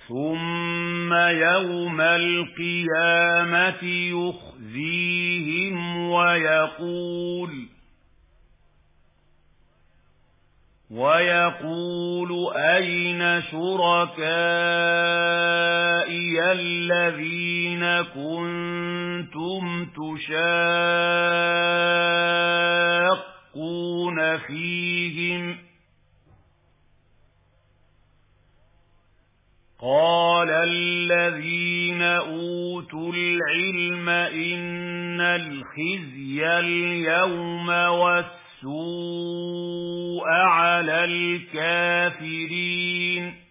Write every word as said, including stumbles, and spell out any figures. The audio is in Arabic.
ثُمَّ يَوْمَ الْقِيَامَةِ يُخْزِيهِمْ وَيَقُولُ وَيَقُولُ أَيْنَ شُرَكَائِيَ الَّذِينَ كُنتُمْ تُشَاقُّونَ فِيهِمْ قَالَ الَّذِينَ أُوتُوا الْعِلْمَ إِنَّ الْخِزْيَ الْيَوْمَ وَالسُّوءَ عَلَى الْكَافِرِينَ